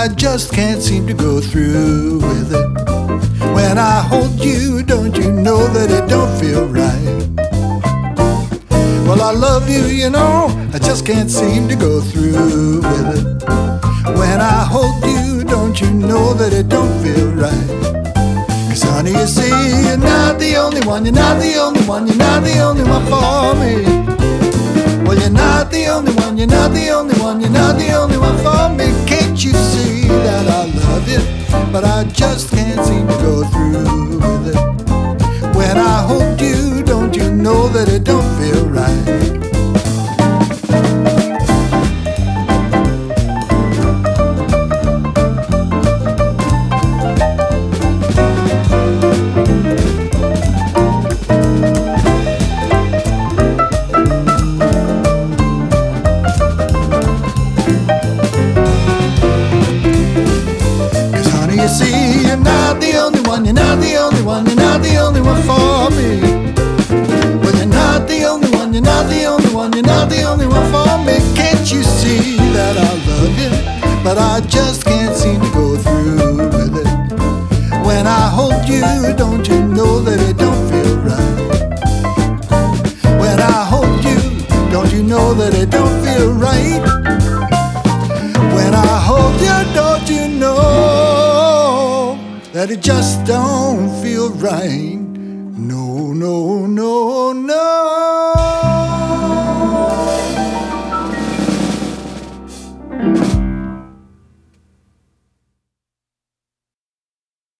I just can't seem to go through with it. When I hold you, don't you know that it don't feel right? Well, I love you, you know, I just can't seem to go through with it. When I hold you, don't you know that it don't feel right? 'Cause honey, you see, you're not the only one, you're not the only one, you're not the only one for me. Well, you're not the only one, you're not the only one, you're not the only one for me. Can't you see that I love you, but I just can't seem to go through with it. When I hold you, don't you know that it don't feel right? You see, you're not the only one, you're not the only one, you're not the only one for me. Well, you're not the only one, you're not the only one, you're not the only one for me. Can't you see that I love you, but I just can't seem to go through with it. When I hold you, don't you know that it don't feel right? When I hold you, don't you know that it don't feel right? When I hold you, don't you know that it just don't feel right? No, no, no, no.